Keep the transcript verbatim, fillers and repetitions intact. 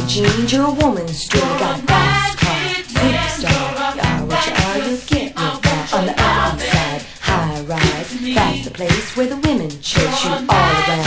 jeans, you're a woman's dream. You got a fast car, superstar. You are what you are, you get real far. On the upper side, high rise, that's the place where the women chase you all around.